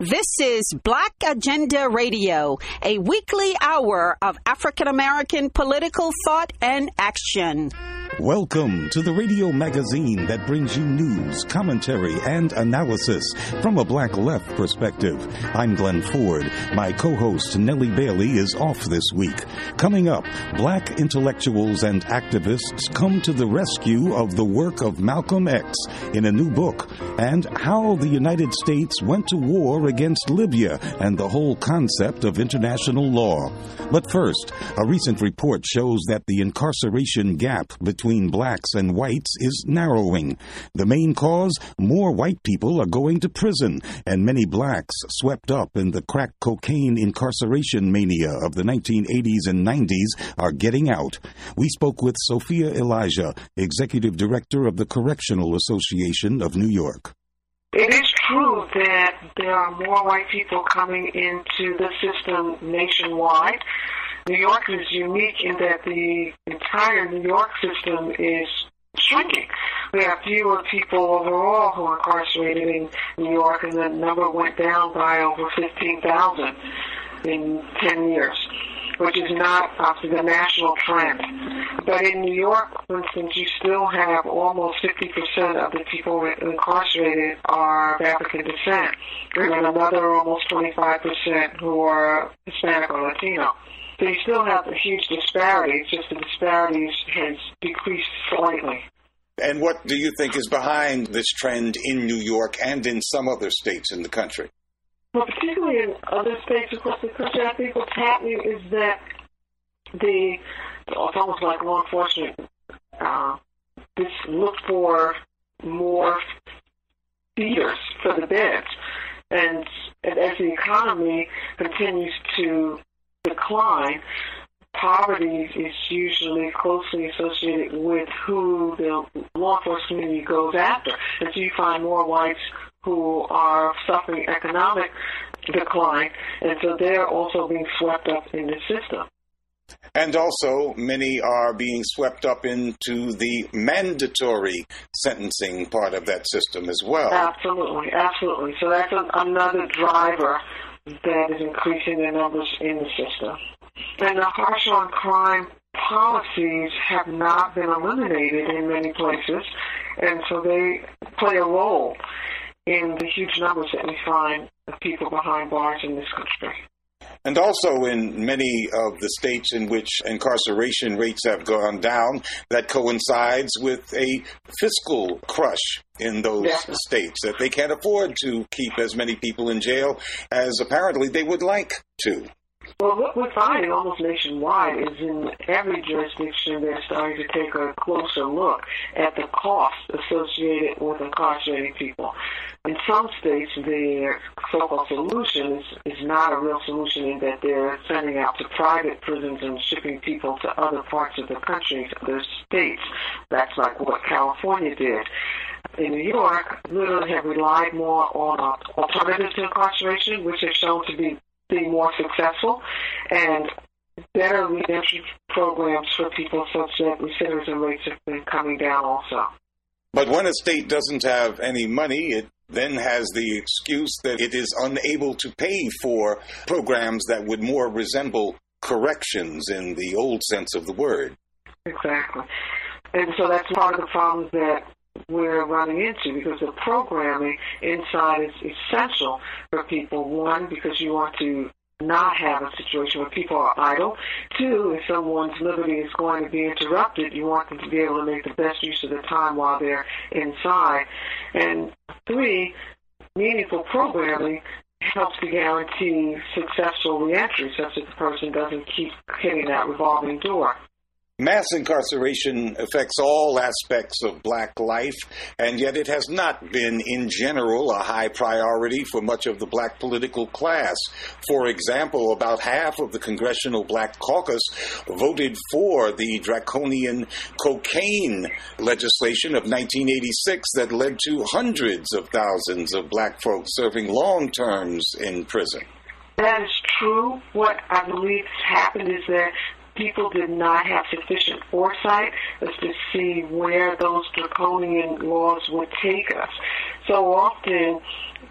This is Black Agenda Radio, a weekly hour of African American political thought and action. Welcome to the radio magazine that brings you news, commentary, and analysis from a black left perspective. I'm Glenn Ford. My co-host Nellie Bailey is off this week. Coming up, black intellectuals and activists come to the rescue of the work of Malcolm X in a new book, and how the United States went to war against Libya and the whole concept of international law. But first, a recent report shows that the incarceration gap between blacks and whites is narrowing. The main cause? More white people are going to prison, and many blacks swept up in the crack cocaine incarceration mania of the 1980s and 90s are getting out. We spoke with Sophia Elijah, Executive Director of the Correctional Association of New York. It is true that there are more white people coming into the system nationwide. New York is unique in that the entire New York system is shrinking. We have fewer people overall who are incarcerated in New York, and the number went down by over 15,000 in 10 years, which is not obviously the national trend. But in New York, for instance, you still have almost 50% of the people incarcerated are of African descent, and then another almost 25% who are Hispanic or Latino. So you still have a huge disparity. It's just the disparities has decreased slightly. And what do you think is behind this trend in New York and in some other states in the country? Well, particularly in other states across the country, I think what's happening is that it's almost like law enforcement just look for more feeders for the beds. And as the economy continues to decline, poverty is usually closely associated with who the law enforcement community goes after. And so you find more whites who are suffering economic decline, and so they're also being swept up in the system. And also, many are being swept up into the mandatory sentencing part of that system as well. Absolutely, absolutely. So that's another driver that is increasing the numbers in the system. And the harsh on crime policies have not been eliminated in many places, and so they play a role in the huge numbers that we find of people behind bars in this country. And also in many of the states in which incarceration rates have gone down, that coincides with a fiscal crush in those states, that they can't afford to keep as many people in jail as apparently they would like to. Well, what we're finding almost nationwide is in every jurisdiction they're starting to take a closer look at the cost associated with incarcerating people. In some states, their so-called solution is not a real solution in that they're sending out to private prisons and shipping people to other parts of the country, to other states. That's like what California did. In New York, literally have relied more on alternatives to incarceration, which have shown to be more successful, and better reentry programs for people such that recidivism rates have been coming down also. But when a state doesn't have any money, it then has the excuse that it is unable to pay for programs that would more resemble corrections in the old sense of the word. Exactly. And so that's part of the problems that we're running into, because the programming inside is essential for people. One, because you want to not have a situation where people are idle. Two, if someone's liberty is going to be interrupted, you want them to be able to make the best use of the time while they're inside. And three, meaningful programming helps to guarantee successful reentry, such that the person doesn't keep hitting that revolving door. Mass incarceration affects all aspects of black life, and yet it has not been, in general, a high priority for much of the black political class. For example, about half of the Congressional Black Caucus voted for the draconian cocaine legislation of 1986 that led to hundreds of thousands of black folks serving long terms in prison. That is true. What I believe has happened is that people did not have sufficient foresight as to see where those draconian laws would take us. So often,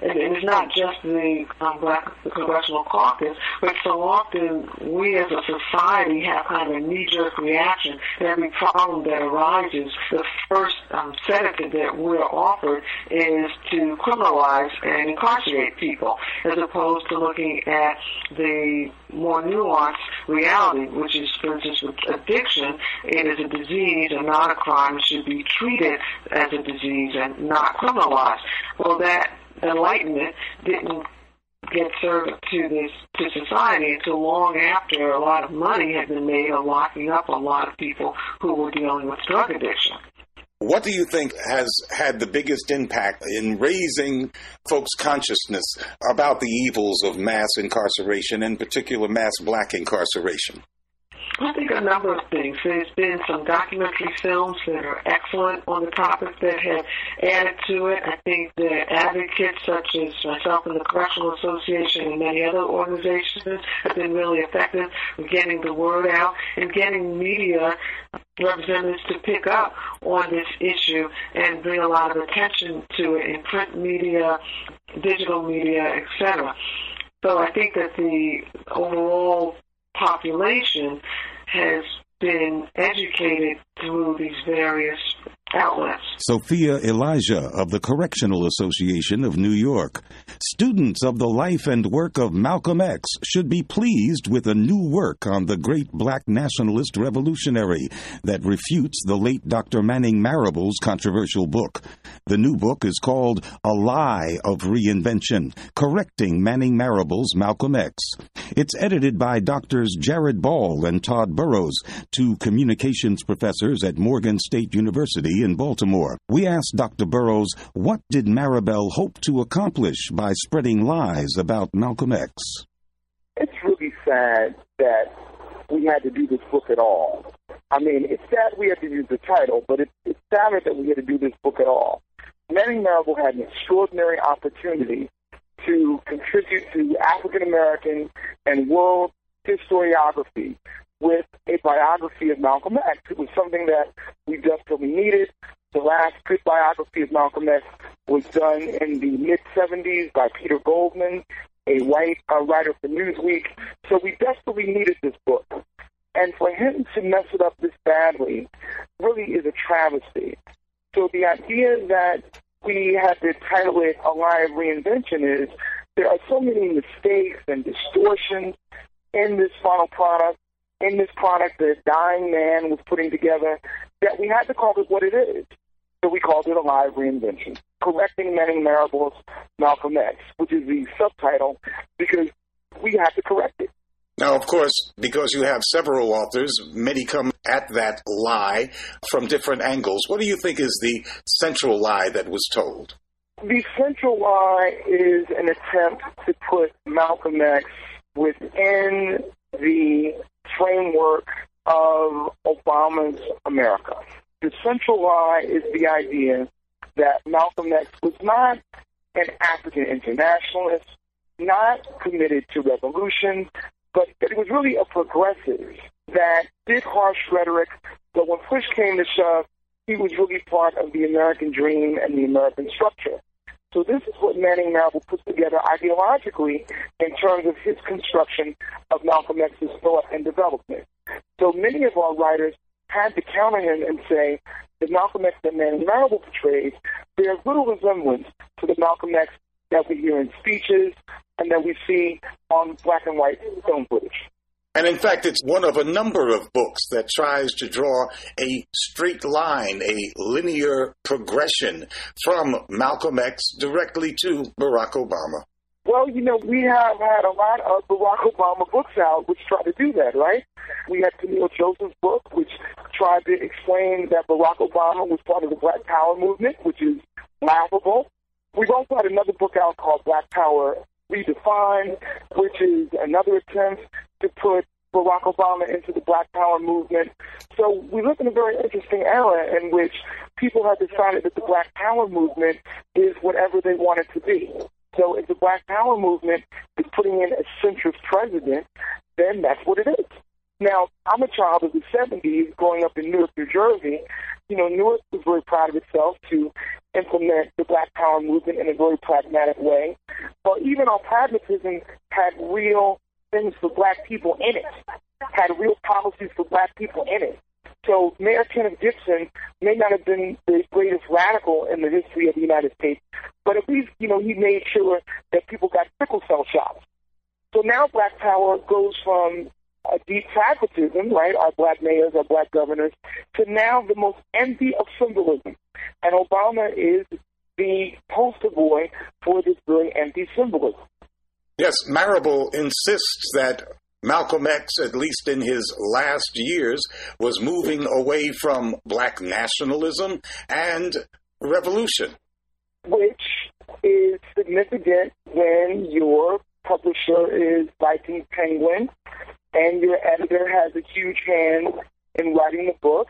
and it's not just the Congressional Caucus, but so often we as a society have kind of a knee-jerk reaction to every problem that arises. The first sedative that we're offered is to criminalize and incarcerate people, as opposed to looking at the more nuanced reality, which is, for instance, with addiction, it is a disease and not a crime. It should be treated as a disease and not criminalized. Well, that enlightenment didn't get served to society until long after a lot of money had been made on locking up a lot of people who were dealing with drug addiction. What do you think has had the biggest impact in raising folks' consciousness about the evils of mass incarceration, in particular mass black incarceration? I think a number of things. There's been some documentary films that are excellent on the topic that have added to it. I think that advocates such as myself and the Correctional Association and many other organizations have been really effective in getting the word out and getting media representatives to pick up on this issue and bring a lot of attention to it in print media, digital media, etc. So I think that the overall population has been educated through these various outlets. Sophia Elijah of the Correctional Association of New York. Students of the life and work of Malcolm X should be pleased with a new work on the great black nationalist revolutionary that refutes the late Dr. Manning Marable's controversial book. The new book is called A Lie of Reinvention, Correcting Manning Marable's Malcolm X. It's edited by Drs. Jared Ball and Todd Burrows, two communications professors at Morgan State University in Baltimore. We asked Dr. Burrows, what did Marable hope to accomplish by spreading lies about Malcolm X? It's really sad that we had to do this book at all. I mean, it's sad we had to use the title, but it's sadder that we had to do this book at all. Manning Marable had an extraordinary opportunity to contribute to African American and world historiography with a biography of Malcolm X. It was something that we desperately needed. The last good biography of Malcolm X was done in the mid-'70s by Peter Goldman, a white writer for Newsweek. So we desperately needed this book. And for him to mess it up this badly really is a travesty. So the idea that we had to title it A Lie of Reinvention is there are so many mistakes and distortions in this final product, that a dying man was putting together, that we had to call it what it is. So we called it A Lie of Reinvention, Correcting Manning Marable's Malcolm X, which is the subtitle, because we had to correct it. Now, of course, because you have several authors, many come at that lie from different angles. What do you think is the central lie that was told? The central lie is an attempt to put Malcolm X within the framework of Obama's America. The central lie is the idea that Malcolm X was not an African internationalist, not committed to revolution, but that he was really a progressive that did harsh rhetoric, but when push came to shove, he was really part of the American dream and the American structure. So this is what Manning Marable puts together ideologically in terms of his construction of Malcolm X's thought and development. So many of our writers had to counter him and say the Malcolm X that Manning Marable portrays bears little resemblance to the Malcolm X that we hear in speeches and that we see on black and white film footage. And in fact, it's one of a number of books that tries to draw a straight line, a linear progression from Malcolm X directly to Barack Obama. Well, we have had a lot of Barack Obama books out which try to do that, right? We had Camille Joseph's book, which tried to explain that Barack Obama was part of the Black Power movement, which is laughable. We've also had another book out called Black Power Redefined, which is another attempt to put Barack Obama into the Black Power movement. So we live in a very interesting era in which people have decided that the Black Power movement is whatever they want it to be. So if the Black Power movement is putting in a centrist president, then that's what it is. Now, I'm a child of the 70s growing up in Newark, New Jersey. Newark was very proud of itself to implement the Black Power movement in a very pragmatic way. But even our pragmatism had real things for Black people in it, had real policies for Black people in it. So Mayor Kenneth Dixon may not have been the greatest radical in the history of the United States, but at least, he made sure that people got sickle cell shots. So now Black Power goes from a deep pragmatism, right, our Black mayors, our Black governors, to now the most empty of symbolism. And Obama is the poster boy for this very empty symbolism. Yes, Marable insists that Malcolm X, at least in his last years, was moving away from Black nationalism and revolution. Which is significant when your publisher is Viking Penguin and your editor has a huge hand in writing the book.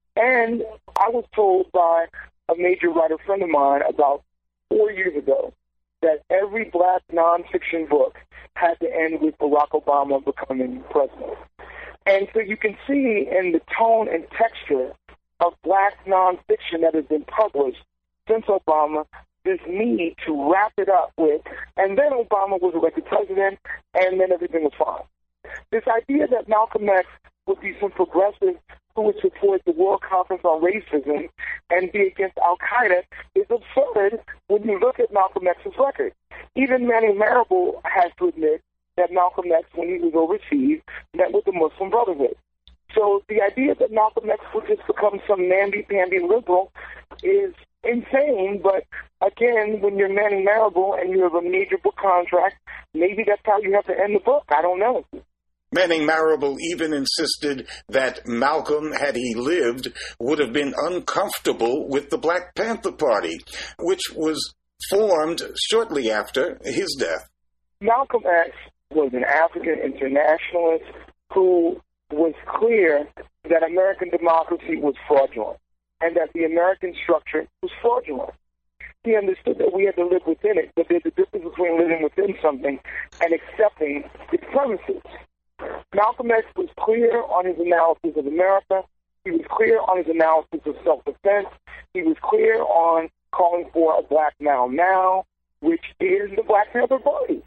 And I was told by a major writer friend of mine about 4 years ago that every Black nonfiction book had to end with Barack Obama becoming president. And so you can see in the tone and texture of Black nonfiction that has been published since Obama this need to wrap it up with, and then Obama was elected president, and then everything was fine. This idea that Malcolm X would be some progressive who would support the World Conference on Racism and be against Al-Qaeda is absurd when you look at Malcolm X's record. Even Manning Marable has to admit that Malcolm X, when he was overseas, met with the Muslim Brotherhood. So the idea that Malcolm X would just become some namby-pamby liberal is insane, but again, when you're Manning Marable and you have a major book contract, maybe that's how you have to end the book. I don't know. Manning Marable even insisted that Malcolm, had he lived, would have been uncomfortable with the Black Panther Party, which was formed shortly after his death. Malcolm X was an African internationalist who was clear that American democracy was fraudulent and that the American structure was fraudulent. He understood that we had to live within it, but there's a difference between living within something and accepting its premises. Malcolm X was clear on his analysis of America. He was clear on his analysis of self-defense. He was clear on calling for a Black now, which is the Black Panther Party.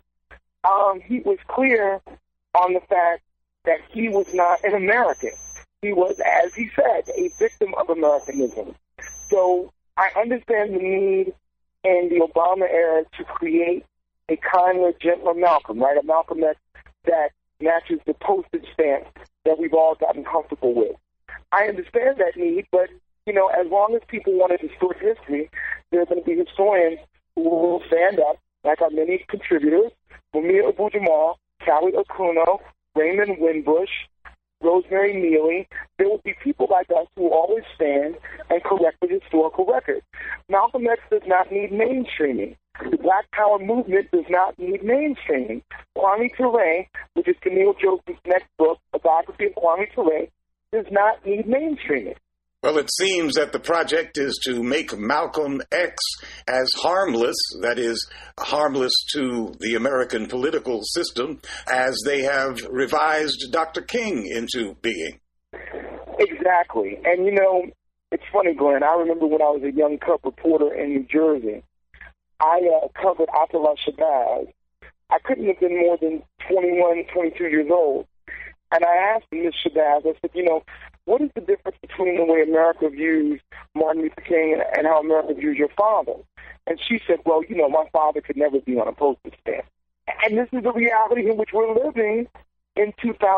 He was clear on the fact that he was not an American. He was, as he said, a victim of Americanism. So I understand the need in the Obama era to create a kinder, gentler Malcolm, right? A Malcolm X that matches the postage stamp that we've all gotten comfortable with. I understand that need, but, as long as people want to distort history, there are going to be historians who will stand up, like our many contributors, Mumia Abu-Jamal, Callie Okuno, Raymond Winbush, Rosemary Neely. There will be people like us who will always stand and correct the historical record. Malcolm X does not need mainstreaming. The Black Power movement does not need mainstreaming. Kwame Ture, which is Camille Joseph's next book, a biography of Kwame Ture, does not need mainstreaming. Well, it seems that the project is to make Malcolm X as harmless, that is, harmless to the American political system, as they have revised Dr. King into being. Exactly. And, it's funny, Glenn. I remember when I was a young cub reporter in New Jersey, I covered Atullah Shabazz. I couldn't have been more than 21, 22 years old. And I asked Ms. Shabazz, I said, what is the difference between the way America views Martin Luther King and how America views your father? And she said, well, my father could never be on a postage stamp. And this is the reality in which we're living in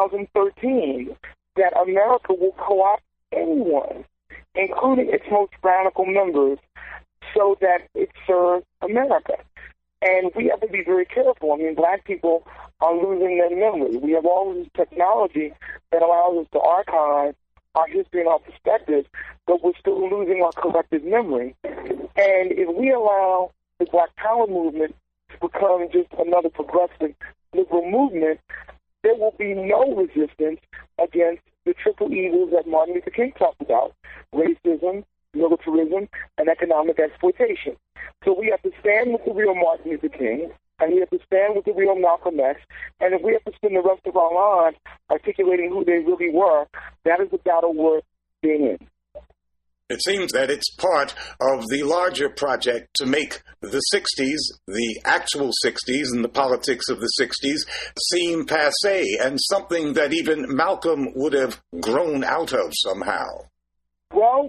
2013, that America will co-opt anyone, including its most radical members, so that it serves America. And we have to be very careful. I mean, Black people are losing their memory. We have all this technology that allows us to archive our history and our perspectives, but we're still losing our collective memory. And if we allow the Black Power movement to become just another progressive liberal movement, there will be no resistance against the triple evils that Martin Luther King talked about: racism, militarism, and economic exploitation. So we have to stand with the real Martin Luther King, and we have to stand with the real Malcolm X, and if we have to spend the rest of our lives articulating who they really were, that is a battle worth being in. It seems that it's part of the larger project to make the 60s, the actual 60s and the politics of the 60s, seem passé and something that even Malcolm would have grown out of somehow. Well,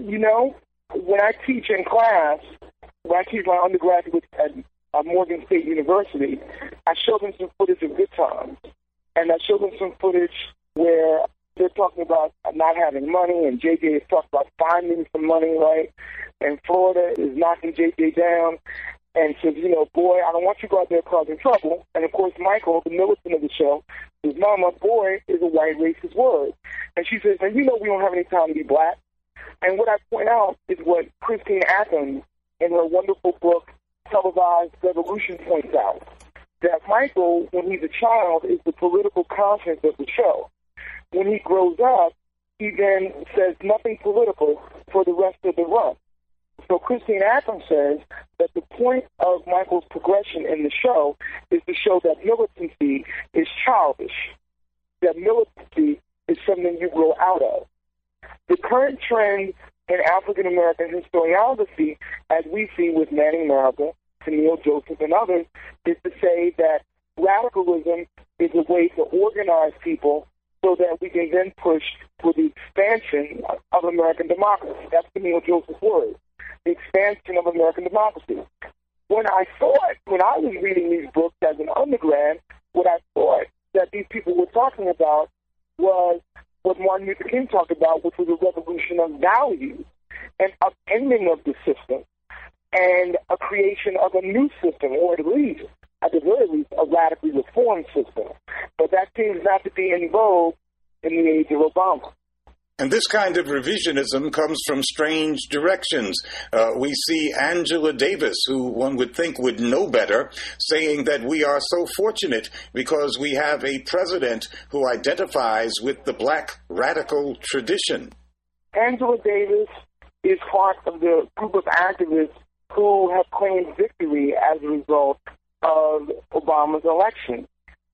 when I teach in class, when I teach my undergraduates at Morgan State University, I show them some footage of Good Times. And I show them some footage where they're talking about not having money, and JJ is talking about finding some money, right? And Florida is knocking JJ down and says, boy, I don't want you to go out there causing trouble. And, of course, Michael, the militant of the show, says, Mama, boy is a white racist word. And she says, and we don't have any time to be black. And what I point out is what Christine Athens, in her wonderful book, Televised Revolution, points out, that Michael, when he's a child, is the political conscience of the show. When he grows up, he then says nothing political for the rest of the run. So Christine Athens says that the point of Michael's progression in the show is to show that militancy is childish, that militancy is something you grow out of. The current trend in African-American historiography, as we see with Manning Marable, Neil Joseph, and others, is to say that radicalism is a way to organize people so that we can then push for the expansion of American democracy. That's the Neil Joseph word, the expansion of American democracy. When I was reading these books as an undergrad, what I thought that these people were talking about was what Martin Luther King talked about, which was a revolution of values and upending of the system and a creation of a new system, or at the very least, a radically reformed system. But that seems not to be in vogue in the age of Obama. And this kind of revisionism comes from strange directions. We see Angela Davis, who one would think would know better, saying that we are so fortunate because we have a president who identifies with the black radical tradition. Angela Davis is part of the group of activists who have claimed victory as a result of Obama's election.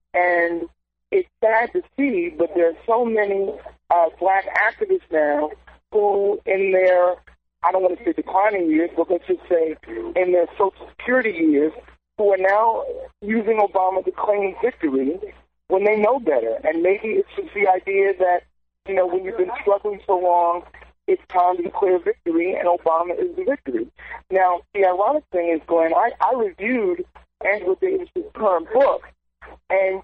And it's sad to see, but there are so many black activists now who, in their, I don't want to say declining years, but let's just say in their Social Security years, who are now using Obama to claim victory when they know better. And maybe it's just the idea that, when you've been struggling so long, it's time to declare victory, and Obama is the victory. Now, the ironic thing is, Glenn, I reviewed Angela Davis's current book, and,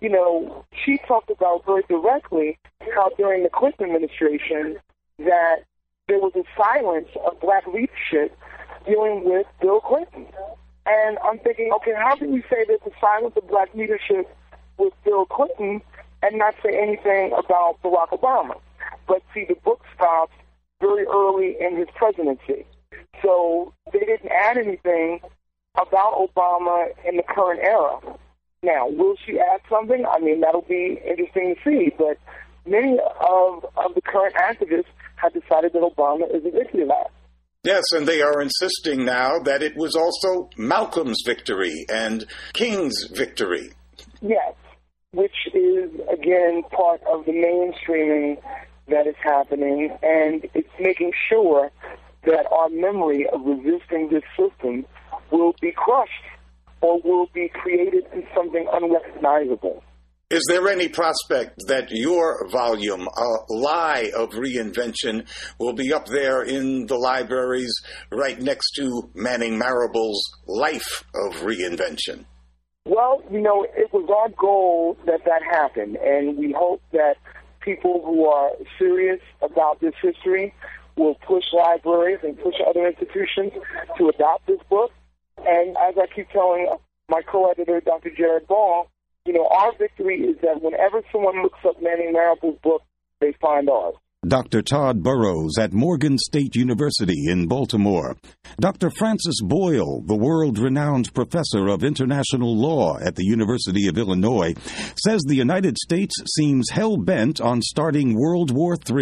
she talked about very directly how during the Clinton administration that there was a silence of black leadership dealing with Bill Clinton. And I'm thinking, okay, how can you say there's a silence of black leadership with Bill Clinton and not say anything about Barack Obama? But see, the book stops very early in his presidency. So they didn't add anything about Obama in the current era. Now, will she add something? I mean, that'll be interesting to see. But many of the current activists have decided that Obama is a victory lap. Yes, and they are insisting now that it was also Malcolm's victory and King's victory. Yes, which is, again, part of the mainstreaming that is happening, and it's making sure that our memory of resisting this system will be crushed or will be created in something unrecognizable. Is there any prospect that your volume, A Lie of Reinvention, will be up there in the libraries right next to Manning Marable's Life of Reinvention? Well, it was our goal that happened, and we hope that people who are serious about this history will push libraries and push other institutions to adopt this book. And as I keep telling my co-editor, Dr. Jared Ball, our victory is that whenever someone looks up Manning Marable's book, they find ours. Dr. Todd Burrows at Morgan State University in Baltimore. Dr. Francis Boyle, the world-renowned professor of international law at the University of Illinois, says the United States seems hell-bent on starting World War III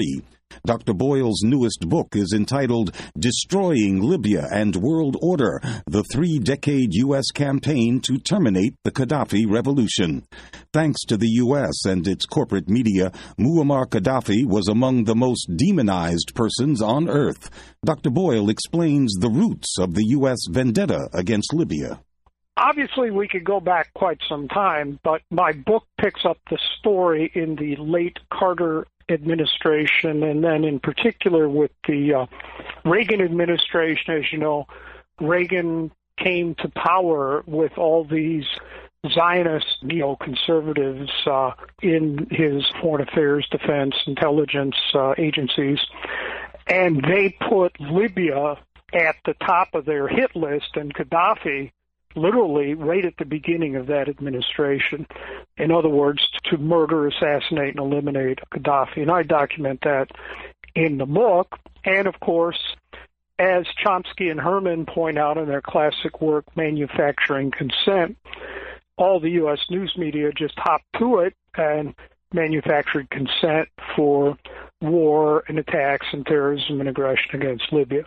Dr. Boyle's newest book is entitled Destroying Libya and World Order, the 3-decade U.S. campaign to terminate the Gaddafi revolution. Thanks to the U.S. and its corporate media, Muammar Gaddafi was among the most demonized persons on earth. Dr. Boyle explains the roots of the U.S. vendetta against Libya. Obviously, we could go back quite some time, but my book picks up the story in the late Carter administration, and then in particular with the Reagan administration. As you know, Reagan came to power with all these Zionist neoconservatives in his foreign affairs, defense, intelligence agencies, and they put Libya at the top of their hit list, and Gaddafi literally right at the beginning of that administration. In other words, to murder, assassinate, and eliminate Gaddafi. And I document that in the book. And, of course, as Chomsky and Herman point out in their classic work, Manufacturing Consent, all the U.S. news media just hopped to it and manufactured consent for war and attacks and terrorism and aggression against Libya.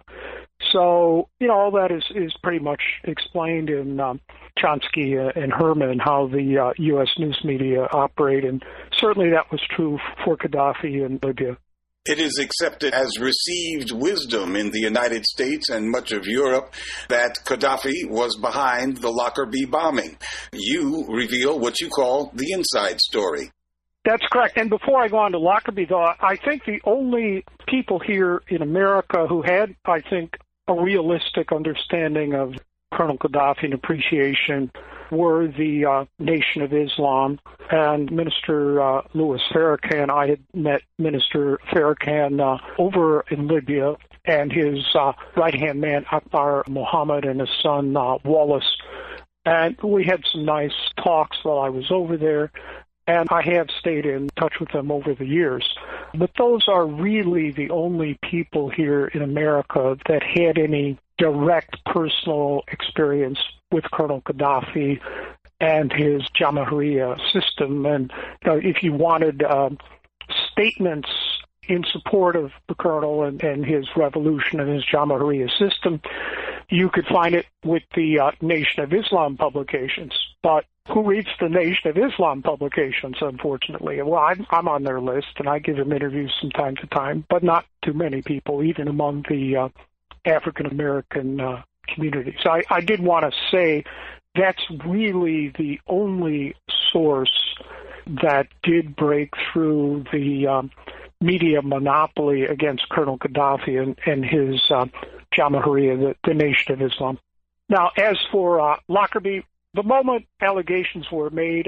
So, all that is pretty much explained in Chomsky and Herman, how the U.S. news media operate, and certainly that was true for Gaddafi in Libya. It is accepted as received wisdom in the United States and much of Europe that Gaddafi was behind the Lockerbie bombing. You reveal what you call the inside story. That's correct. And before I go on to Lockerbie, though, I think the only people here in America who had, I think, a realistic understanding of Colonel Gaddafi and appreciation were the Nation of Islam and Minister Louis Farrakhan. I had met Minister Farrakhan over in Libya, and his right-hand man, Akbar Mohammed, and his son, Wallace. And we had some nice talks while I was over there, and I have stayed in touch with them over the years. But those are really the only people here in America that had any direct personal experience with Colonel Gaddafi and his Jamahiriya system. And if you wanted statements in support of the Colonel and his revolution and his Jamahiriya system, you could find it with the Nation of Islam publications. But who reads the Nation of Islam publications, unfortunately? Well, I'm on their list, and I give them interviews from time to time, but not too many people, even among the African-American community. So I did want to say that's really the only source that did break through the media monopoly against Colonel Gaddafi and his Jamahiriya, the Nation of Islam. Now, as for Lockerbie, the moment allegations were made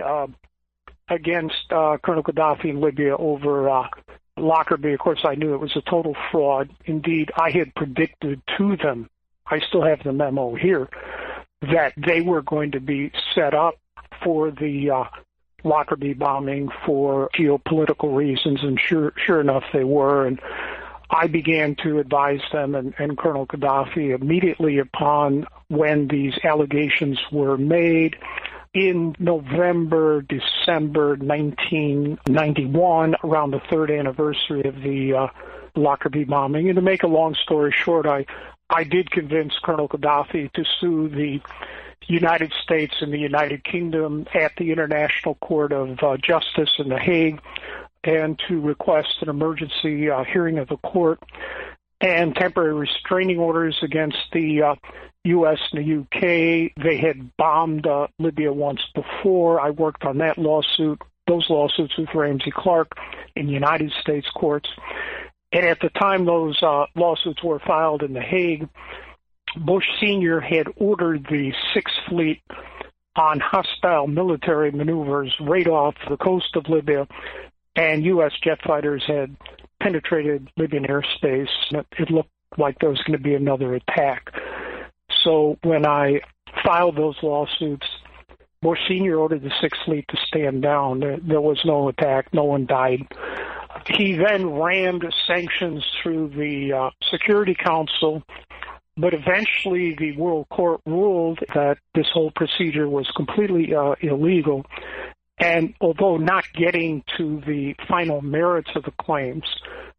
against Colonel Gaddafi in Libya over Lockerbie, of course, I knew it was a total fraud. Indeed, I had predicted to them, I still have the memo here, that they were going to be set up for the Lockerbie bombing for geopolitical reasons, and sure enough, they were. And I began to advise them and Colonel Gaddafi immediately upon when these allegations were made in November, December 1991, around the third anniversary of the Lockerbie bombing. And to make a long story short, I did convince Colonel Gaddafi to sue the United States and the United Kingdom at the International Court of Justice in The Hague, and to request an emergency hearing of the court and temporary restraining orders against the U.S. and the U.K. They had bombed Libya once before. I worked on those lawsuits with Ramsey Clark in the United States courts. And at the time those lawsuits were filed in The Hague, Bush Sr. had ordered the Sixth Fleet on hostile military maneuvers right off the coast of Libya, and U.S. jet fighters had penetrated Libyan airspace. It looked like there was going to be another attack. So when I filed those lawsuits, Bush Sr. ordered the Sixth Fleet to stand down. There was no attack. No one died. He then rammed sanctions through the Security Council, but eventually the World Court ruled that this whole procedure was completely illegal. And although not getting to the final merits of the claims,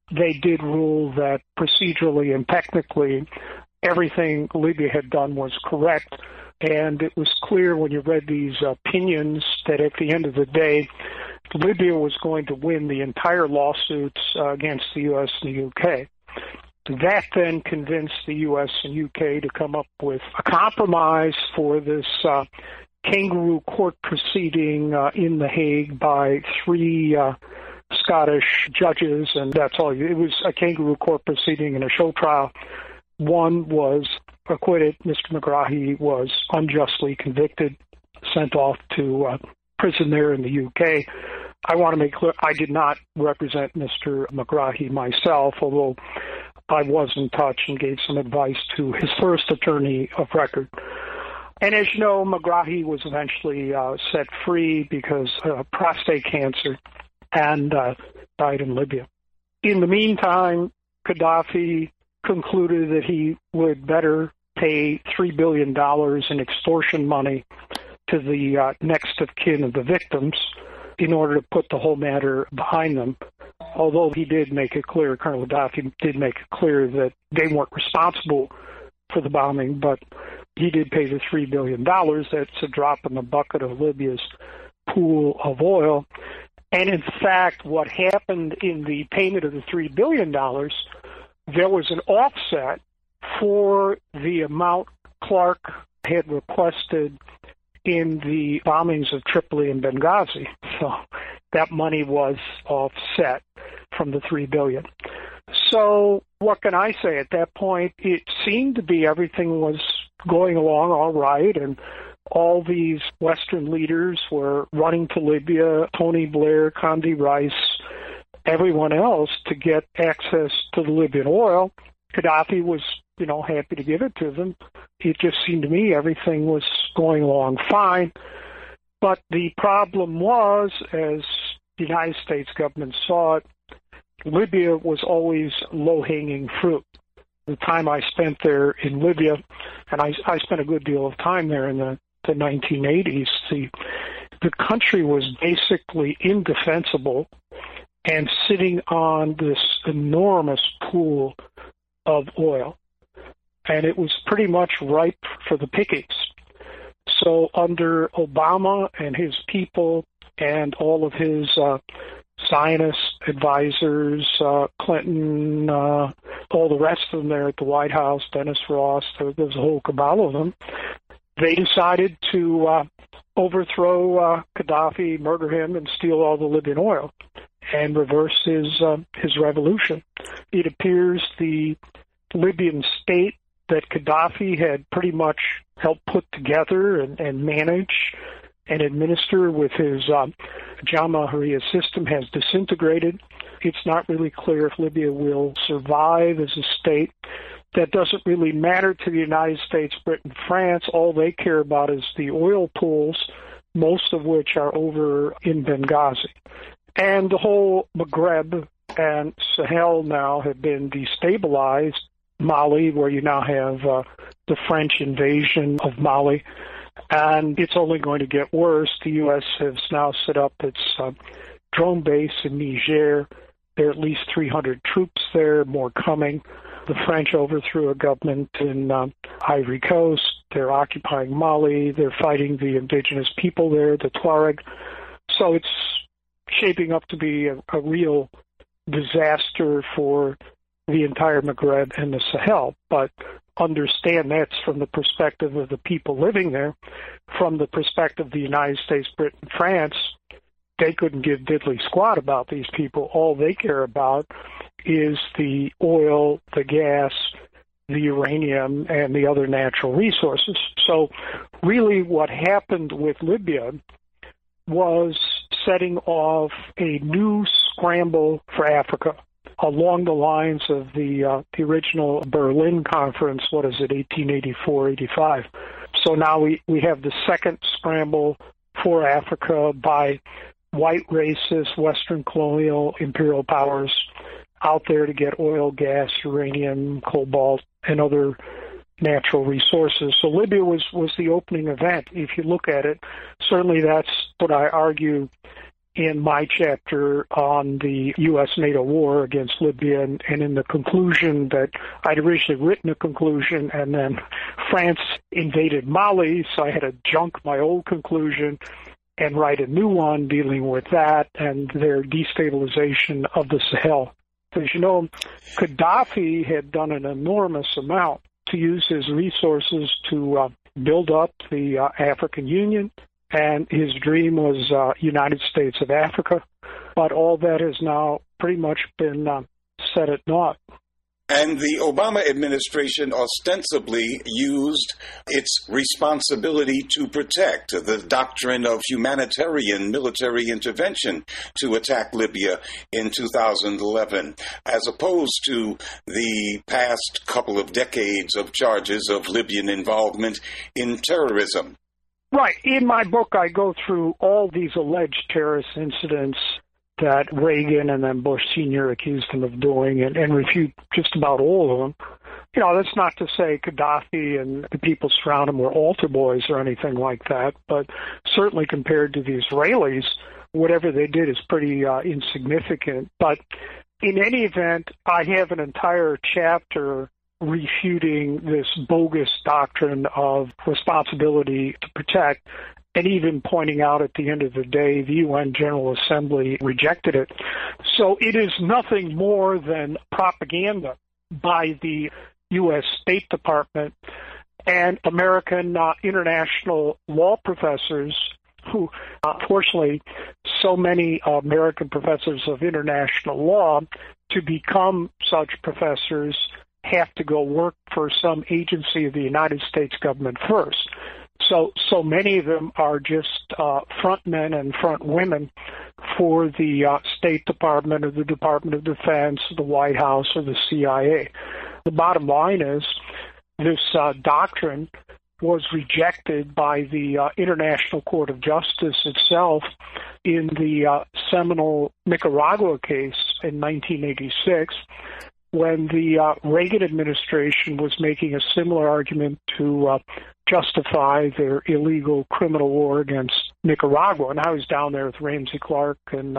they did rule that procedurally and technically everything Libya had done was correct. And it was clear when you read these opinions that at the end of the day, Libya was going to win the entire lawsuits against the U.S. and the UK. That then convinced the U.S. and UK to come up with a compromise for this kangaroo court proceeding in The Hague by 3 Scottish judges, and that's all. It was a kangaroo court proceeding in a show trial. One was acquitted. Mr. Megrahi was unjustly convicted, sent off to prison there in the UK. I want to make clear, I did not represent Mr. Megrahi myself, although I was in touch and gave some advice to his first attorney of record. And as you know, Megrahi was eventually set free because of prostate cancer and died in Libya. In the meantime, Gaddafi concluded that he would better pay $3 billion in extortion money to the next of kin of the victims in order to put the whole matter behind them. Although he did make it clear, Colonel Gaddafi did make it clear that they weren't responsible for the bombing, but he did pay the $3 billion. That's a drop in the bucket of Libya's pool of oil. And in fact, what happened in the payment of the $3 billion, there was an offset for the amount Clark had requested in the bombings of Tripoli and Benghazi. So that money was offset from the $3 billion. So what can I say? At that point, it seemed to be everything was going along all right, and all these Western leaders were running to Libya, Tony Blair, Condi Rice, everyone else, to get access to the Libyan oil. Gaddafi was, happy to give it to them. It just seemed to me everything was going along fine. But the problem was, as the United States government saw it, Libya was always low-hanging fruit. The time I spent there in Libya, and I spent a good deal of time there in the 1980s, the country was basically indefensible and sitting on this enormous pool of oil. And it was pretty much ripe for the pickings. So under Obama and his people and all of his Zionist advisors, Clinton, all the rest of them there at the White House, Dennis Ross, there was a whole cabal of them, they decided to overthrow Gaddafi, murder him, and steal all the Libyan oil and reverse his revolution. It appears the Libyan state that Gaddafi had pretty much helped put together and manage and administer with his Jamahiriya system has disintegrated. It's not really clear if Libya will survive as a state. That doesn't really matter to the United States, Britain, France. All they care about is the oil pools, most of which are over in Benghazi. And the whole Maghreb and Sahel now have been destabilized. Mali, where you now have the French invasion of Mali, and it's only going to get worse. The U.S. has now set up its drone base in Niger. There are at least 300 troops there, more coming. The French overthrew a government in Ivory Coast. They're occupying Mali. They're fighting the indigenous people there, the Tuareg. So it's shaping up to be a real disaster for the entire Maghreb and the Sahel. But understand that's from the perspective of the people living there. From the perspective of the United States, Britain, France, they couldn't give diddly squat about these people. All they care about is the oil, the gas, the uranium, and the other natural resources. So really what happened with Libya was setting off a new scramble for Africa along the lines of the original Berlin Conference, 1884, 85. So now we have the second scramble for Africa by white racist Western colonial imperial powers out there to get oil, gas, uranium, cobalt, and other natural resources. So Libya was the opening event. If you look at it, certainly that's what I argue in my chapter on the U.S.-NATO war against Libya, and in the conclusion that I'd originally written a conclusion, and then France invaded Mali, so I had to junk my old conclusion and write a new one dealing with that and their destabilization of the Sahel. As you know, Gaddafi had done an enormous amount to use his resources to build up the African Union, and his dream was United States of Africa. But all that has now pretty much been set at naught. And the Obama administration ostensibly used its responsibility to protect, the doctrine of humanitarian military intervention, to attack Libya in 2011, as opposed to the past couple of decades of charges of Libyan involvement in terrorism. Right. In my book, I go through all these alleged terrorist incidents that Reagan and then Bush Sr. accused him of doing, and refute just about all of them. You know, that's not to say Gaddafi and the people surrounding him were altar boys or anything like that, but certainly compared to the Israelis, whatever they did is pretty insignificant. But in any event, I have an entire chapter refuting this bogus doctrine of responsibility to protect, and even pointing out at the end of the day the UN General Assembly rejected it. So it is nothing more than propaganda by the U.S. State Department and American international law professors who, fortunately, so many American professors of international law, to become such professors, have to go work for some agency of the United States government first. So many of them are just front men and front women for the State Department or the Department of Defense, the White House, or the CIA. The bottom line is this doctrine was rejected by the International Court of Justice itself in the seminal Nicaragua case in 1986, when the Reagan administration was making a similar argument to justify their illegal criminal war against Nicaragua. And I was down there with Ramsey Clark in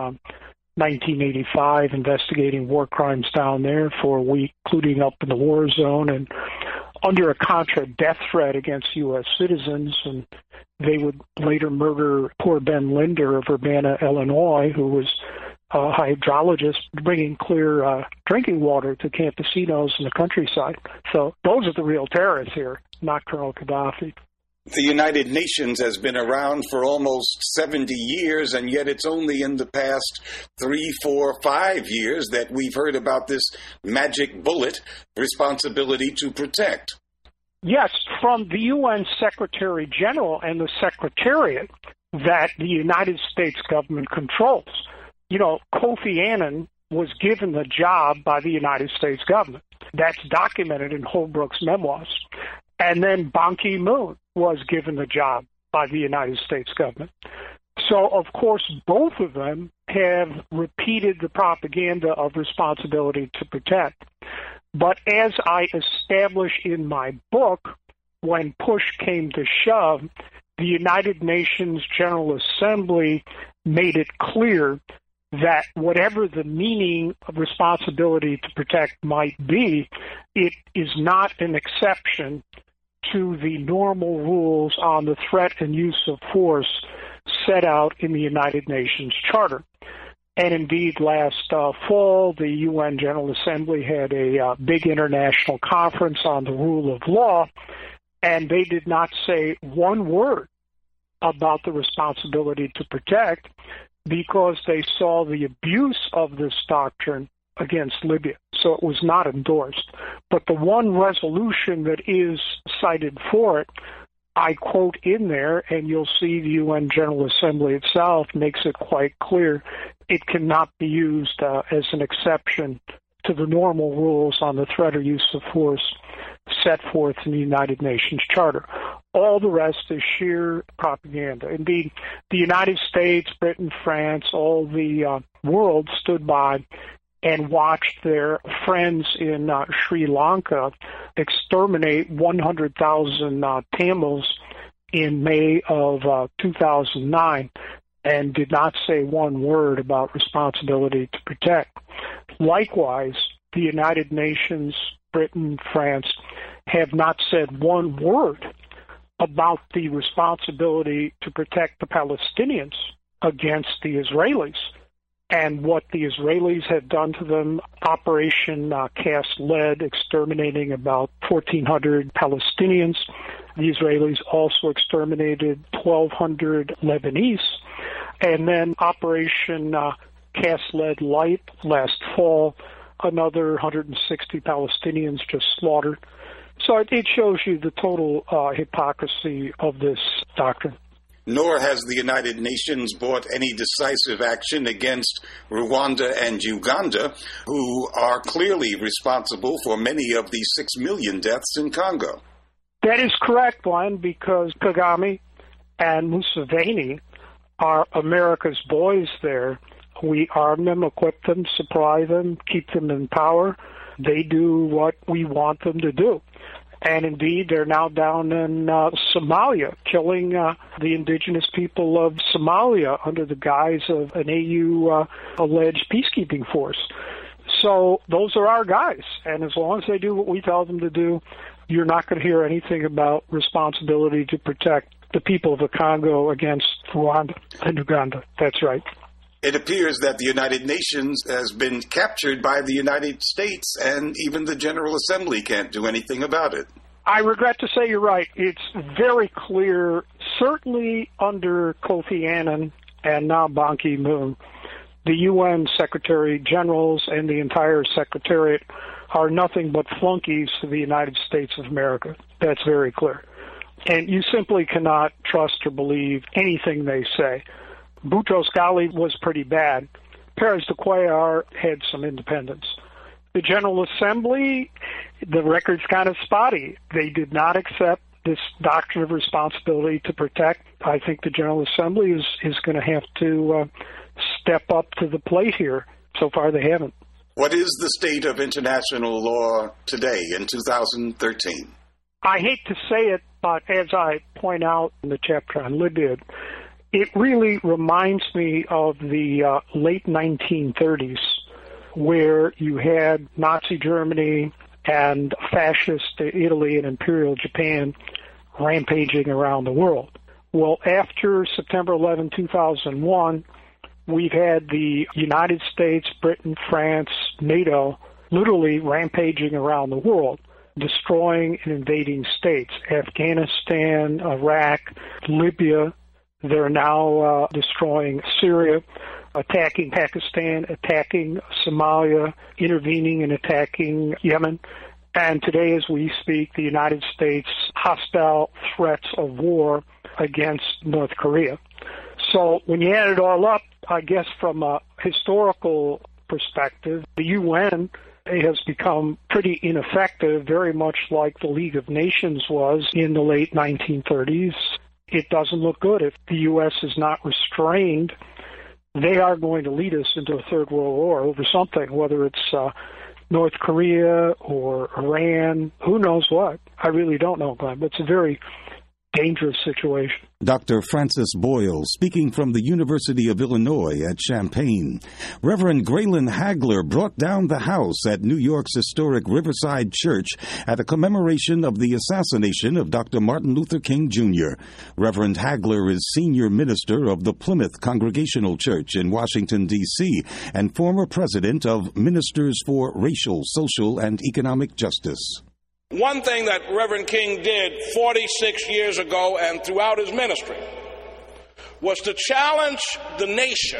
1985 investigating war crimes down there for a week, including up in the war zone and under a Contra death threat against U.S. citizens. And they would later murder poor Ben Linder of Urbana, Illinois, who was a hydrologist bringing clear drinking water to campesinos in the countryside. So those are the real terrorists here, not Colonel Gaddafi. The United Nations has been around for almost 70 years, and yet it's only in the past 3, 4, 5 years that we've heard about this magic bullet, responsibility to protect. Yes, from the UN Secretary General and the Secretariat that the United States government controls. You know, Kofi Annan was given the job by the United States government. That's documented in Holbrook's memoirs. And then Ban Ki-moon was given the job by the United States government. So, of course, both of them have repeated the propaganda of responsibility to protect. But as I establish in my book, when push came to shove, the United Nations General Assembly made it clear that whatever the meaning of responsibility to protect might be, it is not an exception to the normal rules on the threat and use of force set out in the United Nations Charter. And indeed, last fall, the UN General Assembly had a big international conference on the rule of law, and they did not say one word about the responsibility to protect, because they saw the abuse of this doctrine against Libya. So it was not endorsed. But the one resolution that is cited for it, I quote in there, and you'll see the UN General Assembly itself makes it quite clear, it cannot be used as an exception to the normal rules on the threat or use of force set forth in the United Nations Charter. All the rest is sheer propaganda. Indeed, the United States, Britain, France, all the world stood by and watched their friends in Sri Lanka exterminate 100,000 Tamils in May of 2009. and did not say one word about responsibility to protect. Likewise, the United Nations, Britain, France, have not said one word about the responsibility to protect the Palestinians against the Israelis and what the Israelis had done to them. Operation Cast Lead, exterminating about 1,400 Palestinians. The Israelis also exterminated 1,200 Lebanese. And then Operation Cast Lead Light last fall, another 160 Palestinians just slaughtered. So it shows you the total hypocrisy of this doctrine. Nor has the United Nations brought any decisive action against Rwanda and Uganda, who are clearly responsible for many of the 6 million deaths in Congo. That is correct, Glenn, because Kagame and Museveni are America's boys there. We arm them, equip them, supply them, keep them in power. They do what we want them to do. And indeed, they're now down in Somalia, killing the indigenous people of Somalia under the guise of an AU alleged peacekeeping force. So those are our guys. And as long as they do what we tell them to do, you're not going to hear anything about responsibility to protect the people of the Congo against Rwanda and Uganda. That's right. It appears that the United Nations has been captured by the United States, and even the General Assembly can't do anything about it. I regret to say you're right. It's very clear, certainly under Kofi Annan and now Ban Ki-moon, the UN Secretary Generals and the entire Secretariat are nothing but flunkies to the United States of America. That's very clear. And you simply cannot trust or believe anything they say. Boutros Ghali was pretty bad. Perez de Cuellar had some independence. The General Assembly, the record's kind of spotty. They did not accept this doctrine of responsibility to protect. I think the General Assembly is going to have to step up to the plate here. So far, they haven't. What is the state of international law today in 2013? I hate to say it, but as I point out in the chapter on Libya, it really reminds me of the late 1930s, where you had Nazi Germany and fascist Italy and Imperial Japan rampaging around the world. Well, after September 11, 2001, we've had the United States, Britain, France, NATO literally rampaging around the world, destroying and invading states. Afghanistan, Iraq, Libya. They're now destroying Syria, attacking Pakistan, attacking Somalia, intervening and attacking Yemen. And today, as we speak, the United States hostile threats of war against North Korea. So when you add it all up, I guess from a historical perspective, the UN has become pretty ineffective, very much like the League of Nations was in the late 1930s. It doesn't look good. If the U.S. is not restrained, they are going to lead us into a third world war over something, whether it's North Korea or Iran, who knows what. I really don't know, Glenn, but it's a very dangerous situation. Dr. Francis Boyle, speaking from the University of Illinois at Champaign. Reverend Graylin Hagler brought down the house at New York's historic Riverside Church at a commemoration of the assassination of Dr. Martin Luther King, Jr. Reverend Hagler is senior minister of the Plymouth Congregational Church in Washington, D.C., and former president of Ministers for Racial, Social, and Economic Justice. One thing that Reverend King did 46 years ago and throughout his ministry was to challenge the nation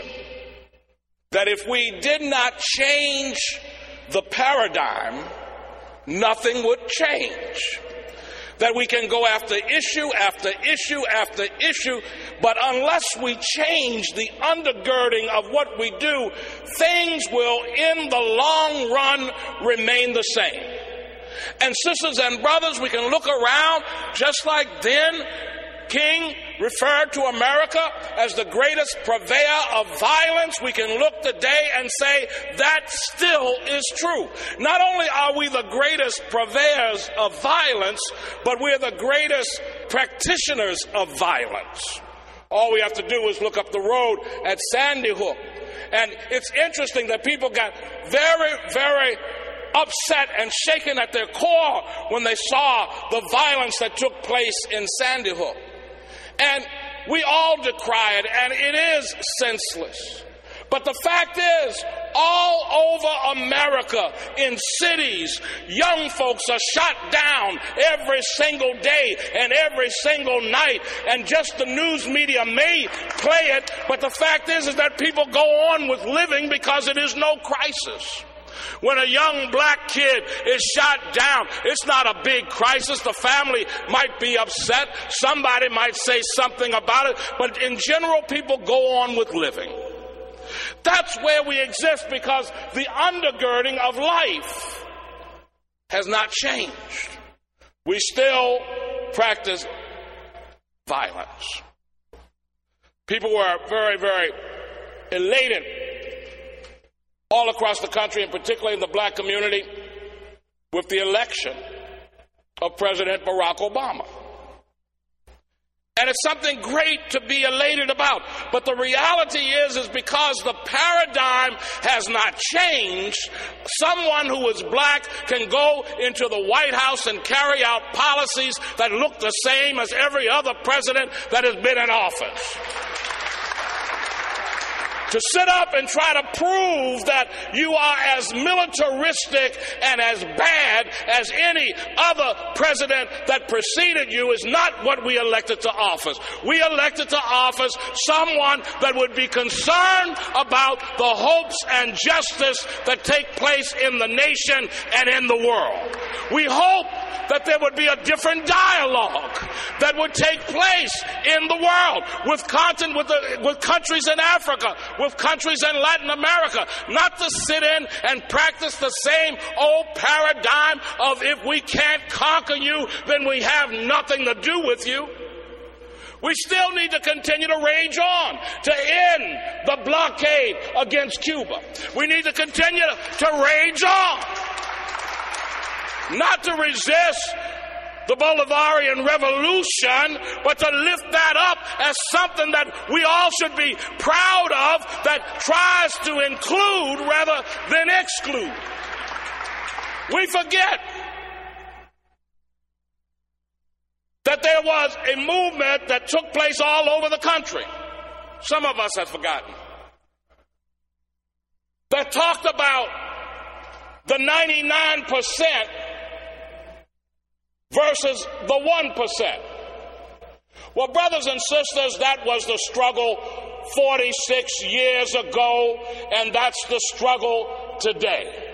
that if we did not change the paradigm, nothing would change. That we can go after issue after issue after issue, but unless we change the undergirding of what we do, things will, in the long run, remain the same. And sisters and brothers, we can look around just like then King referred to America as the greatest purveyor of violence. We can look today and say that still is true. Not only are we the greatest purveyors of violence, but we're the greatest practitioners of violence. All we have to do is look up the road at Sandy Hook. And it's interesting that people got very, very upset and shaken at their core when they saw the violence that took place in Sandy Hook. And we all decry it, and it is senseless. But the fact is, all over America, in cities, young folks are shot down every single day and every single night. And just the news media may play it, but the fact is that people go on with living because it is no crisis. When a young black kid is shot down, it's not a big crisis. The family might be upset. Somebody might say something about it. But in general, people go on with living. That's where we exist because the undergirding of life has not changed. We still practice violence. People were very, very elated all across the country, and particularly in the black community, with the election of President Barack Obama. And it's something great to be elated about. But the reality is because the paradigm has not changed, someone who is black can go into the White House and carry out policies that look the same as every other president that has been in office. To sit up and try to prove that you are as militaristic and as bad as any other president that preceded you is not what we elected to office. We elected to office someone that would be concerned about the hopes and justice that take place in the nation and in the world. We hope that there would be a different dialogue that would take place in the world with countries in Africa, with countries in Latin America, not to sit in and practice the same old paradigm of if we can't conquer you, then we have nothing to do with you. We still need to continue to rage on to end the blockade against Cuba. We need to continue to rage on, not to resist the Bolivarian Revolution, but to lift that up as something that we all should be proud of, that tries to include rather than exclude. We forget that there was a movement that took place all over the country. Some of us have forgotten. That talked about the 99% versus the 1%. Well, brothers and sisters, that was the struggle 46 years ago, and that's the struggle today.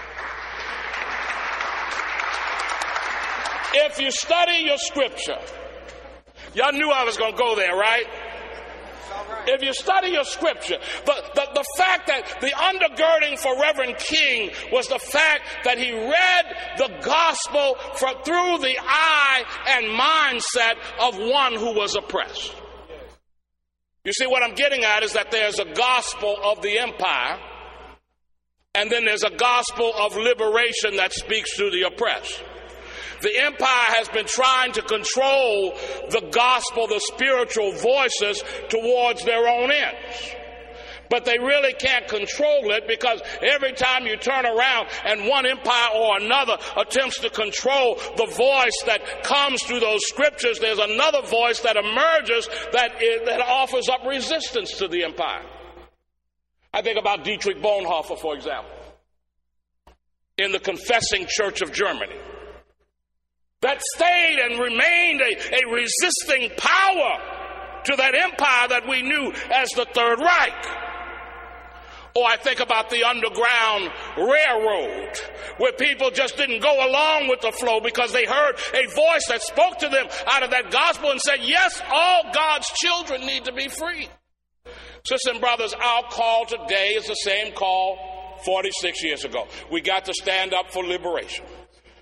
If you study your scripture, y'all knew I was going to go there, right? If you study your scripture, the fact that the undergirding for Reverend King was the fact that he read the gospel through the eye and mindset of one who was oppressed. You see, what I'm getting at is that there's a gospel of the empire, and then there's a gospel of liberation that speaks to the oppressed. The empire has been trying to control the gospel, the spiritual voices, towards their own ends. But they really can't control it, because every time you turn around and one empire or another attempts to control the voice that comes through those scriptures, there's another voice that emerges that offers up resistance to the empire. I think about Dietrich Bonhoeffer, for example, in the Confessing Church of Germany, that stayed and remained a resisting power to that empire that we knew as the Third Reich. Or I think about the Underground Railroad, where people just didn't go along with the flow because they heard a voice that spoke to them out of that gospel and said, yes, all God's children need to be free. Sisters and brothers, our call today is the same call 46 years ago. We got to stand up for liberation.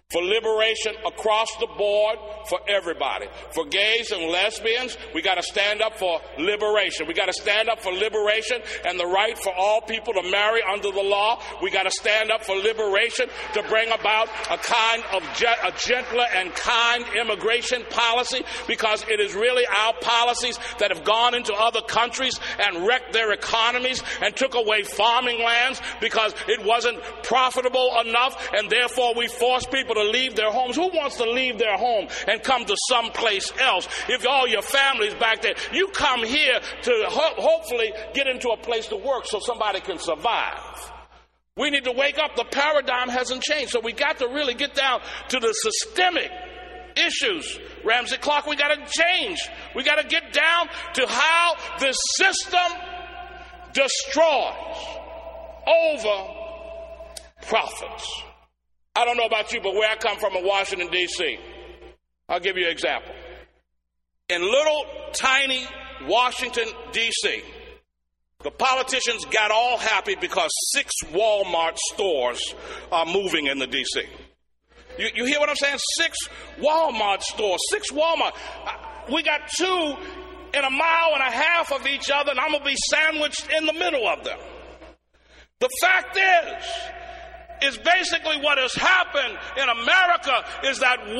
for liberation across the board for everybody. For gays and lesbians, we got to stand up for liberation. We got to stand up for liberation and the right for all people to marry under the law. We got to stand up for liberation to bring about a kind of a gentler and kind immigration policy, because it is really our policies that have gone into other countries and wrecked their economies and took away farming lands because it wasn't profitable enough, and therefore we force people to leave their homes. Who wants to leave their home and come to someplace else? If all your family's back there, you come here to hopefully get into a place to work so somebody can survive. We need to wake up. The paradigm hasn't changed. So we got to really get down to the systemic issues. Ramsey Clark, we got to change. We got to get down to how this system destroys over profits. I don't know about you, but where I come from in Washington, D.C., I'll give you an example. In little, tiny Washington, D.C., the politicians got all happy because 6 Walmart stores are moving in the D.C. You hear what I'm saying? 6 Walmart stores, 6 Walmart. We got 2 in a mile and a half of each other, and I'm going to be sandwiched in the middle of them. The fact is basically what has happened in America is that 1%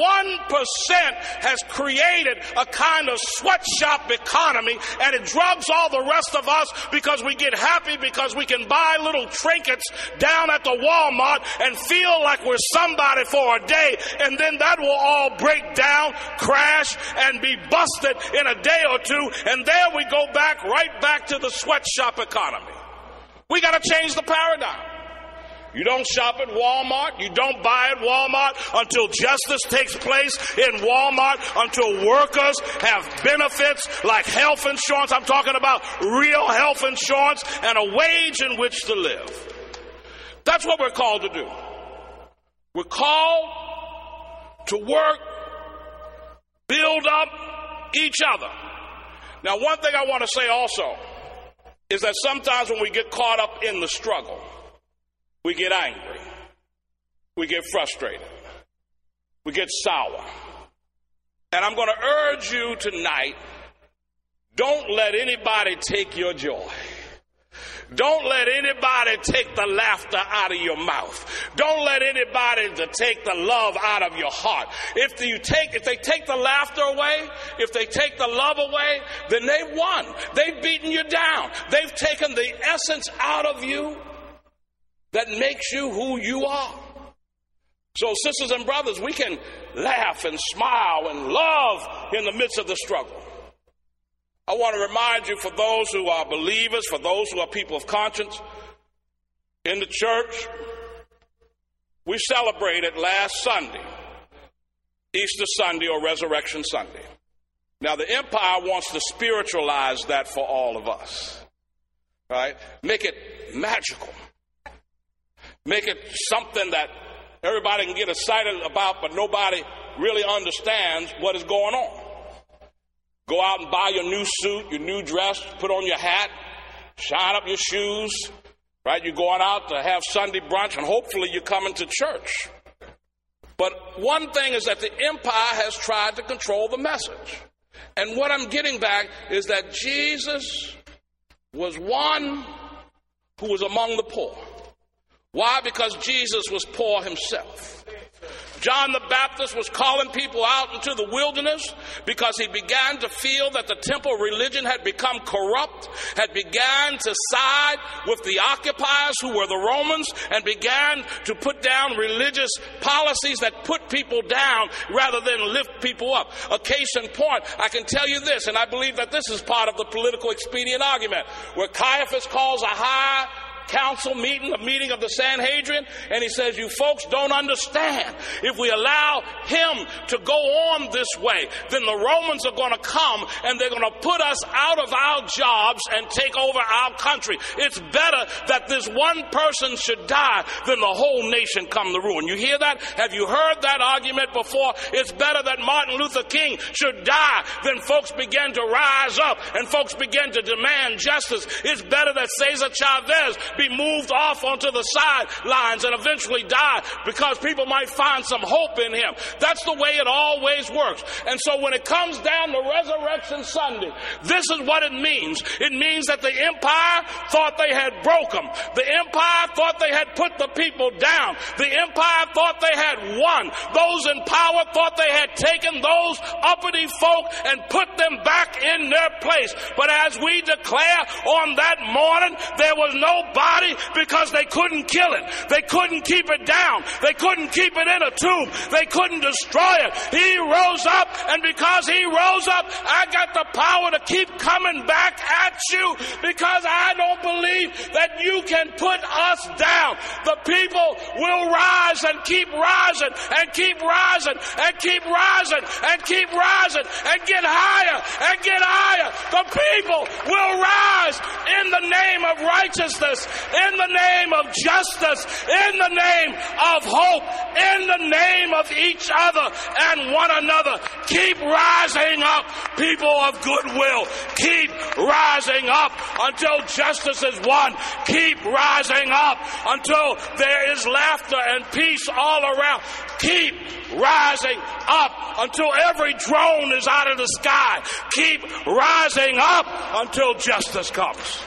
has created a kind of sweatshop economy, and it drugs all the rest of us because we get happy because we can buy little trinkets down at the Walmart and feel like we're somebody for a day, and then that will all break down, crash, and be busted in a day or two, and there we go right back to the sweatshop economy. We got to change the paradigm. You don't shop at Walmart. You don't buy at Walmart until justice takes place in Walmart, until workers have benefits like health insurance. I'm talking about real health insurance and a wage in which to live. That's what we're called to do. We're called to work, build up each other. Now, one thing I want to say also is that sometimes when we get caught up in the struggle, we get angry, we get frustrated, we get sour. And I'm going to urge you tonight, don't let anybody take your joy. Don't let anybody take the laughter out of your mouth. Don't let anybody take the love out of your heart. If they take the laughter away, if they take the love away, then they've won. They've beaten you down. They've taken the essence out of you that makes you who you are. So, sisters and brothers, we can laugh and smile and love in the midst of the struggle. I want to remind you, for those who are believers, for those who are people of conscience, in the church, we celebrated last Sunday, Easter Sunday or Resurrection Sunday. Now, the empire wants to spiritualize that for all of us, right? Make it magical. Make it something that everybody can get excited about, but nobody really understands what is going on. Go out and buy your new suit, your new dress, put on your hat, shine up your shoes, right? You're going out to have Sunday brunch, and hopefully you're coming to church. But one thing is that the empire has tried to control the message. And what I'm getting back is that Jesus was one who was among the poor. Why? Because Jesus was poor himself. John the Baptist was calling people out into the wilderness because he began to feel that the temple religion had become corrupt, had began to side with the occupiers who were the Romans, and began to put down religious policies that put people down rather than lift people up. A case in point, I can tell you this, and I believe that this is part of the political expedient argument, where Caiaphas calls a high council meeting, a meeting of the Sanhedrin, and he says, you folks don't understand. If we allow him to go on this way, then the Romans are going to come and they're going to put us out of our jobs and take over our country. It's better that this one person should die than the whole nation come to ruin. You hear that? Have you heard that argument before? It's better that Martin Luther King should die than folks begin to rise up and folks begin to demand justice. It's better that Cesar Chavez be moved off onto the sidelines and eventually die because people might find some hope in him. That's the way it always works. And so when it comes down to Resurrection Sunday, this is what it means. It means that the empire thought they had broke them. The empire thought they had put the people down. The empire thought they had won. Those in power thought they had taken those uppity folk and put them back in their place. But as we declare on that morning, there was no body because they couldn't kill it. They couldn't keep it down. They couldn't keep it in a tomb. They couldn't destroy it. He rose up, and because he rose up, I got the power to keep coming back at you because I don't believe that you can put us down. The people will rise and keep rising and keep rising and keep rising and keep rising and get higher and get higher. The people will rise in the name of righteousness, in the name of justice, in the name of hope, in the name of each other and one another. Keep rising up, people of goodwill. Keep rising up until justice is won. Keep rising up until there is laughter and peace all around. Keep rising up until every drone is out of the sky. Keep rising up until justice comes.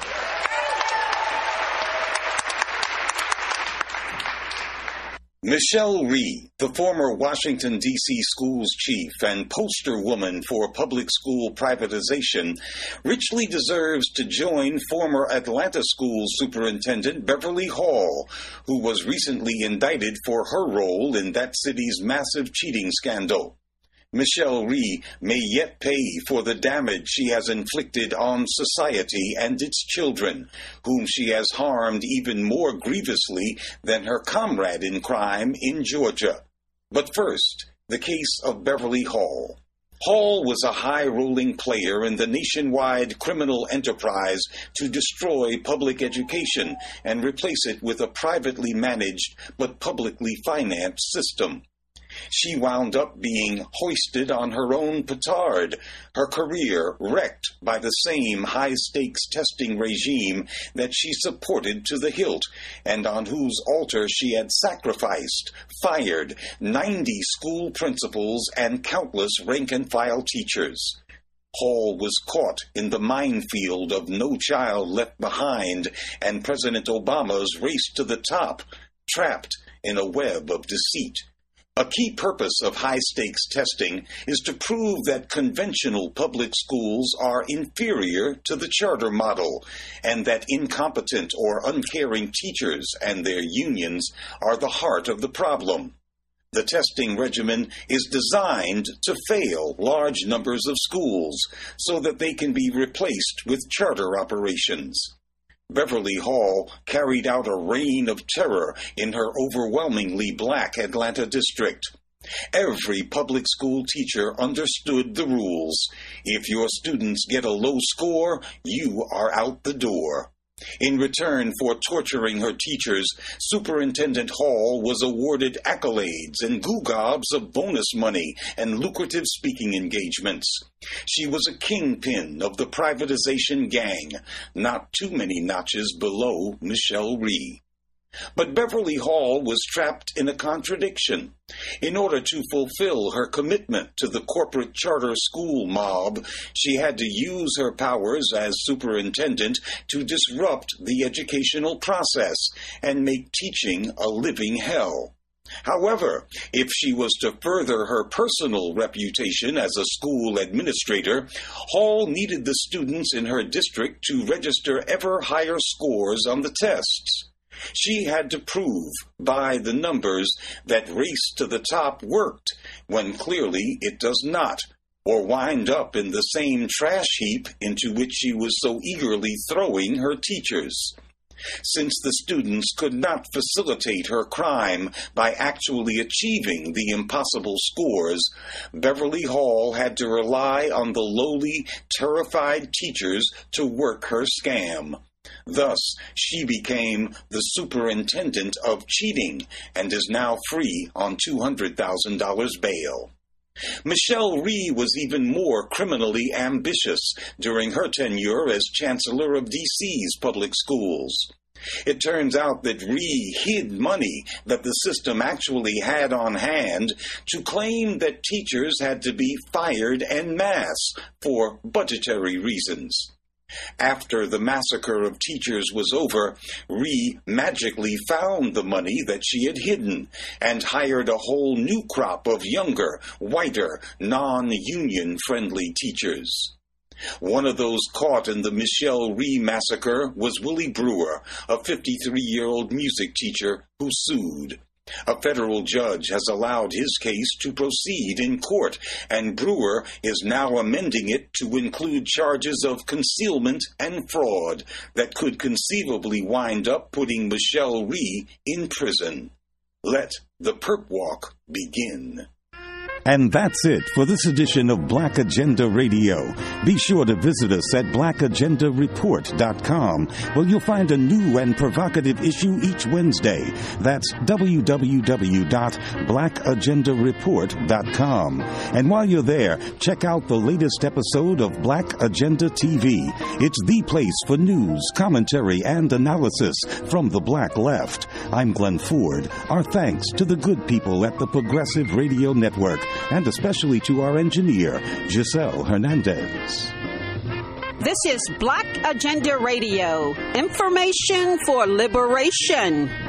Michelle Rhee, the former Washington, D.C. schools chief and poster woman for public school privatization, richly deserves to join former Atlanta schools superintendent Beverly Hall, who was recently indicted for her role in that city's massive cheating scandal. Michelle Rhee may yet pay for the damage she has inflicted on society and its children, whom she has harmed even more grievously than her comrade in crime in Georgia. But first, the case of Beverly Hall. Hall was a high-rolling player in the nationwide criminal enterprise to destroy public education and replace it with a privately managed but publicly financed system. She wound up being hoisted on her own petard, her career wrecked by the same high-stakes testing regime that she supported to the hilt, and on whose altar she had sacrificed, fired 90 school principals and countless rank-and-file teachers. Hall was caught in the minefield of No Child Left Behind and President Obama's race to the top, trapped in a web of deceit. A key purpose of high-stakes testing is to prove that conventional public schools are inferior to the charter model, and that incompetent or uncaring teachers and their unions are the heart of the problem. The testing regimen is designed to fail large numbers of schools so that they can be replaced with charter operations. Beverly Hall carried out a reign of terror in her overwhelmingly black Atlanta district. Every public school teacher understood the rules. If your students get a low score, you are out the door. In return for torturing her teachers, Superintendent Hall was awarded accolades and gewgaws of bonus money and lucrative speaking engagements. She was a kingpin of the privatization gang, not too many notches below Michelle Rhee. But Beverly Hall was trapped in a contradiction. In order to fulfill her commitment to the corporate charter school mob, she had to use her powers as superintendent to disrupt the educational process and make teaching a living hell. However, if she was to further her personal reputation as a school administrator, Hall needed the students in her district to register ever higher scores on the tests. She had to prove by the numbers that race to the top worked, when clearly it does not, or wind up in the same trash heap into which she was so eagerly throwing her teachers. Since the students could not facilitate her crime by actually achieving the impossible scores, Beverly Hall had to rely on the lowly, terrified teachers to work her scam. Thus, she became the superintendent of cheating and is now free on $200,000 bail. Michelle Rhee was even more criminally ambitious during her tenure as Chancellor of D.C.'s public schools. It turns out that Rhee hid money that the system actually had on hand to claim that teachers had to be fired en masse for budgetary reasons. After the massacre of teachers was over, Rhee magically found the money that she had hidden and hired a whole new crop of younger, whiter, non-union friendly teachers. One of those caught in the Michelle Rhee massacre was Willie Brewer, a 53-year-old music teacher who sued. A federal judge has allowed his case to proceed in court, and Brewer is now amending it to include charges of concealment and fraud that could conceivably wind up putting Michelle Rhee in prison. Let the perp walk begin. And that's it for this edition of Black Agenda Radio. Be sure to visit us at blackagendareport.com, where you'll find a new and provocative issue each Wednesday. That's www.blackagendareport.com. And while you're there, check out the latest episode of Black Agenda TV. It's the place for news, commentary, and analysis from the Black Left. I'm Glenn Ford. Our thanks to the good people at the Progressive Radio Network, and especially to our engineer, Giselle Hernandez. This is Black Agenda Radio. Information for liberation.